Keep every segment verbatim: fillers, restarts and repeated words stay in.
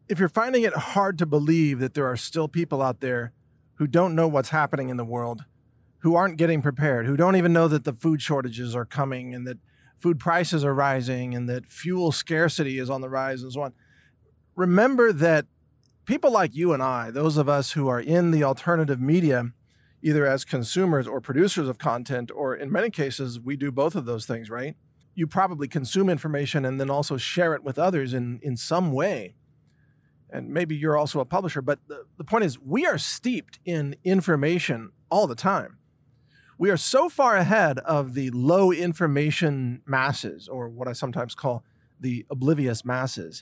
If you're finding it hard to believe that there are still people out there who don't know what's happening in the world, who aren't getting prepared, who don't even know that the food shortages are coming and that food prices are rising and that fuel scarcity is on the rise and so on, remember that people like you and I, those of us who are in the alternative media, either as consumers or producers of content, or in many cases, we do both of those things, right? You probably consume information and then also share it with others in, in some way. And maybe you're also a publisher, but the, the point is we are steeped in information all the time. We are so far ahead of the low information masses, or what I sometimes call the oblivious masses,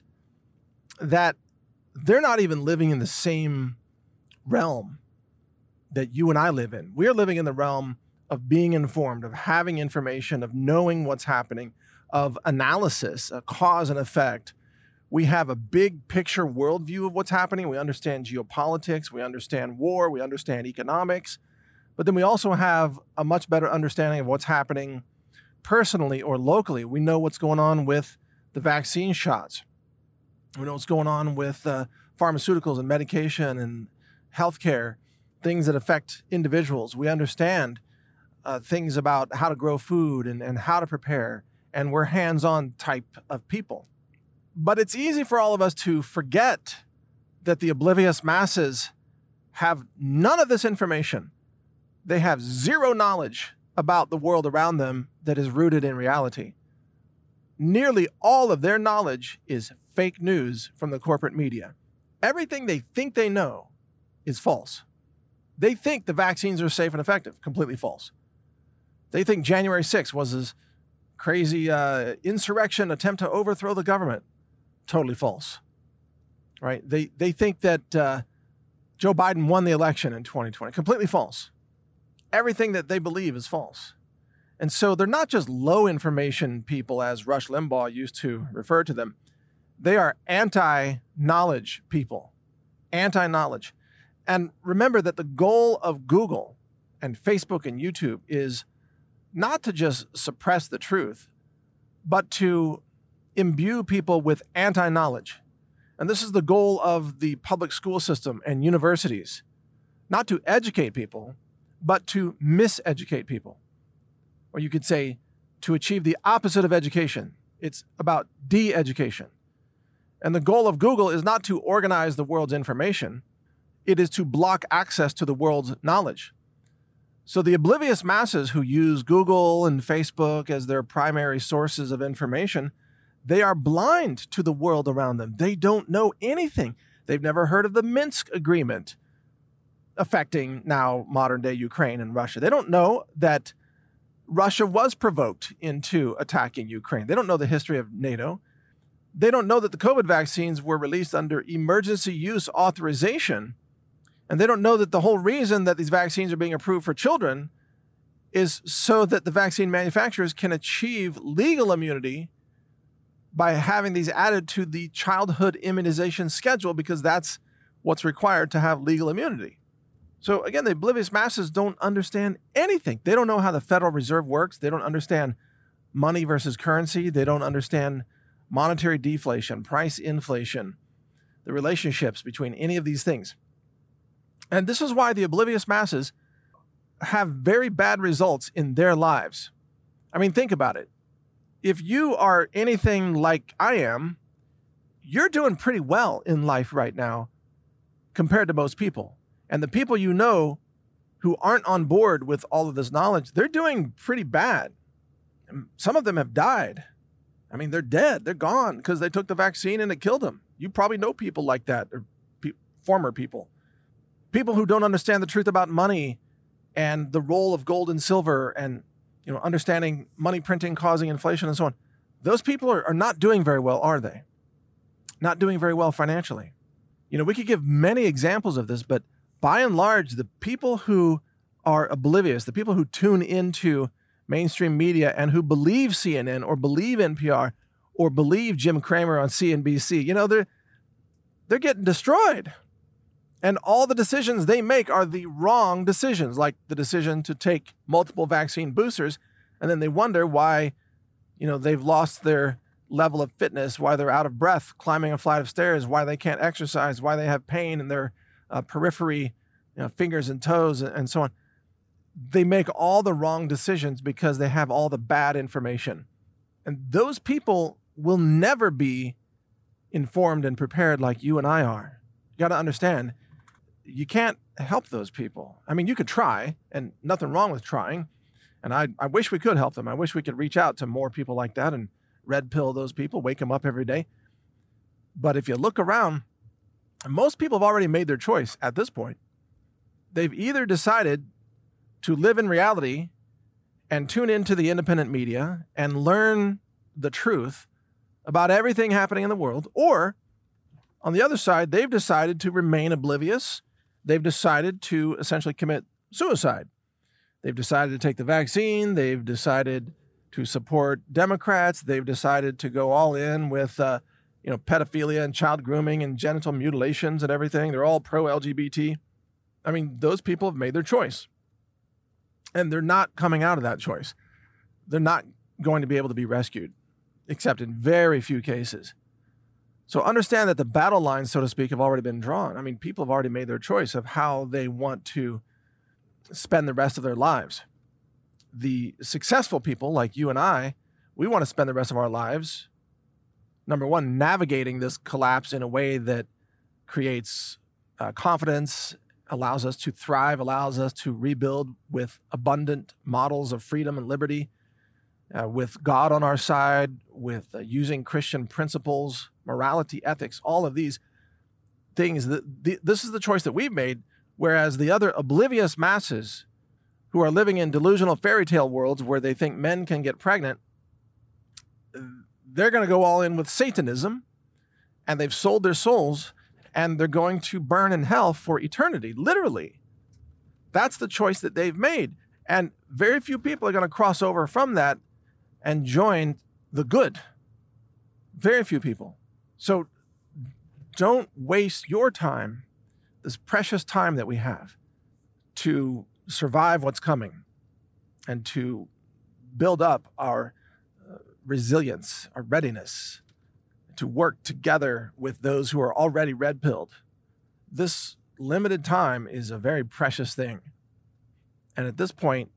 that they're not even living in the same realm that you and I live in. We are living in the realm of being informed, of having information, of knowing what's happening, of analysis, a cause and effect. We have a big picture worldview of what's happening. We understand geopolitics, we understand war, we understand economics, but then we also have a much better understanding of what's happening personally or locally. We know what's going on with the vaccine shots. We know what's going on with uh, pharmaceuticals and medication and healthcare, things that affect individuals. We understand uh, things about how to grow food and, and how to prepare, and we're hands-on type of people. But it's easy for all of us to forget that the oblivious masses have none of this information. They have zero knowledge about the world around them that is rooted in reality. Nearly all of their knowledge is fake news from the corporate media. Everything they think they know is false. They think the vaccines are safe and effective. Completely false. They think January sixth was this crazy uh, insurrection attempt to overthrow the government. Totally false, right? They they think that uh, Joe Biden won the election in twenty twenty. Completely false. Everything that they believe is false. And so they're not just low information people, as Rush Limbaugh used to refer to them. They are anti-knowledge people, anti-knowledge. And remember that the goal of Google and Facebook and YouTube is not to just suppress the truth, but to imbue people with anti-knowledge. And this is the goal of the public school system and universities, not to educate people, but to miseducate people. Or you could say to achieve the opposite of education. It's about de-education. And the goal of Google is not to organize the world's information. It is to block access to the world's knowledge. So the oblivious masses who use Google and Facebook as their primary sources of information, they are blind to the world around them. They don't know anything. They've never heard of the Minsk Agreement affecting now modern-day Ukraine and Russia. They don't know that Russia was provoked into attacking Ukraine. They don't know the history of NATO. They don't know that the COVID vaccines were released under emergency use authorization. And they don't know that the whole reason that these vaccines are being approved for children is so that the vaccine manufacturers can achieve legal immunity by having these added to the childhood immunization schedule, because that's what's required to have legal immunity. So again, the oblivious masses don't understand anything. They don't know how the Federal Reserve works. They don't understand money versus currency. They don't understand monetary deflation, price inflation, the relationships between any of these things. And this is why the oblivious masses have very bad results in their lives. I mean, think about it. If you are anything like I am, you're doing pretty well in life right now compared to most people. And the people you know who aren't on board with all of this knowledge, they're doing pretty bad. Some of them have died. I mean, they're dead. They're gone because they took the vaccine and it killed them. You probably know people like that, or pe- former people. People who don't understand the truth about money and the role of gold and silver and, you know, understanding money printing causing inflation and so on. Those people are, are not doing very well, are they? Not doing very well financially. You know, we could give many examples of this, but by and large, the people who are oblivious, the people who tune into mainstream media and who believe C N N or believe N P R or believe Jim Cramer on C N B C, you know, they're, they're getting destroyed. And all the decisions they make are the wrong decisions, like the decision to take multiple vaccine boosters. And then they wonder why, you know, they've lost their level of fitness, why they're out of breath climbing a flight of stairs, why they can't exercise, why they have pain in their uh, periphery, you know, fingers and toes, and, and so on. They make all the wrong decisions because they have all the bad information. And those people will never be informed and prepared like you and I are. You got to understand, you can't help those people. I mean, you could try, and nothing wrong with trying. And I, I wish we could help them. I wish we could reach out to more people like that and red pill those people, wake them up every day. But if you look around, most people have already made their choice at this point. They've either decided to live in reality and tune into the independent media and learn the truth about everything happening in the world, or on the other side, they've decided to remain oblivious. They've decided to essentially commit suicide. They've decided to take the vaccine. They've decided to support Democrats. They've decided to go all in with, uh, you know, pedophilia and child grooming and genital mutilations and everything. They're all pro-L G B T. I mean, those people have made their choice. And they're not coming out of that choice. They're not going to be able to be rescued, except in very few cases. So understand that the battle lines, so to speak, have already been drawn. I mean, people have already made their choice of how they want to spend the rest of their lives. The successful people like you and I, we want to spend the rest of our lives, number one, navigating this collapse in a way that creates uh, confidence, allows us to thrive, allows us to rebuild with abundant models of freedom and liberty, uh, with God on our side, with uh, using Christian principles, morality, ethics, all of these things. That the, this is the choice that we've made, whereas the other oblivious masses who are living in delusional fairy tale worlds where they think men can get pregnant, they're going to go all in with Satanism, and they've sold their souls, and they're going to burn in hell for eternity, literally. That's the choice that they've made. And very few people are going to cross over from that and join the good. Very few people. So don't waste your time, this precious time that we have, to survive what's coming and to build up our uh, resilience, our readiness, to work together with those who are already red-pilled. This limited time is a very precious thing. And at this point,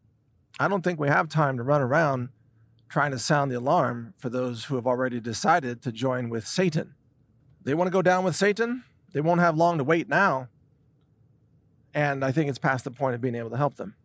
I don't think we have time to run around trying to sound the alarm for those who have already decided to join with Satan. They want to go down with Satan. They won't have long to wait now. And I think it's past the point of being able to help them.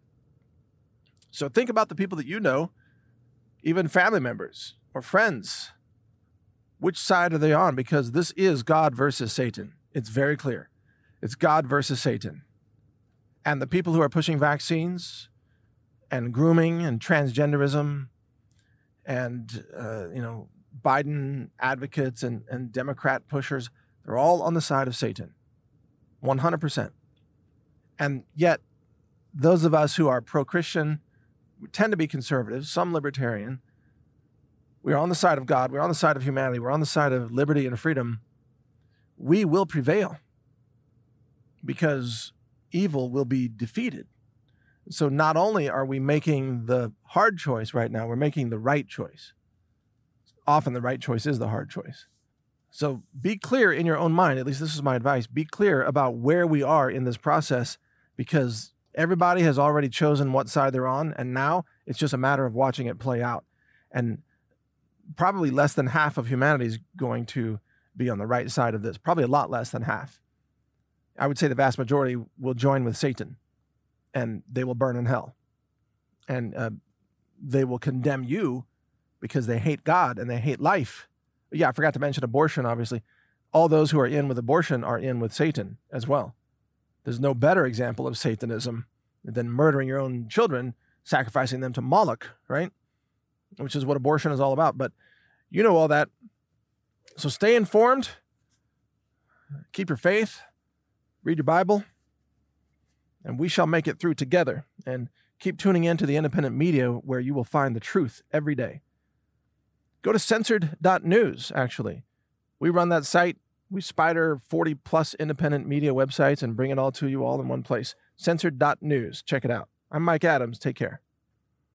So think about the people that you know, even family members or friends. Which side are they on? Because this is God versus Satan. It's very clear. It's God versus Satan. And the people who are pushing vaccines and grooming and transgenderism and, uh, you know, Biden advocates and, and Democrat pushers, they're all on the side of Satan. one hundred percent. And yet, those of us who are pro-Christian, we tend to be conservative, some libertarian. We are on the side of God. We're on the side of humanity. We're on the side of liberty and freedom. We will prevail because evil will be defeated. So not only are we making the hard choice right now, we're making the right choice. Often the right choice is the hard choice. So be clear in your own mind, at least this is my advice, be clear about where we are in this process, because everybody has already chosen what side they're on, and now it's just a matter of watching it play out. And probably less than half of humanity is going to be on the right side of this, probably a lot less than half. I would say the vast majority will join with Satan, and they will burn in hell. And uh, they will condemn you because they hate God and they hate life. Yeah, I forgot to mention abortion, obviously. All those who are in with abortion are in with Satan as well. There's no better example of Satanism than murdering your own children, sacrificing them to Moloch, right? Which is what abortion is all about. But you know all that. So stay informed. Keep your faith. Read your Bible. And we shall make it through together. And keep tuning in to the independent media where you will find the truth every day. Go to censored dot news, actually. We run that site. We spider forty plus independent media websites and bring it all to you all in one place. censored dot news. Check it out. I'm Mike Adams. Take care.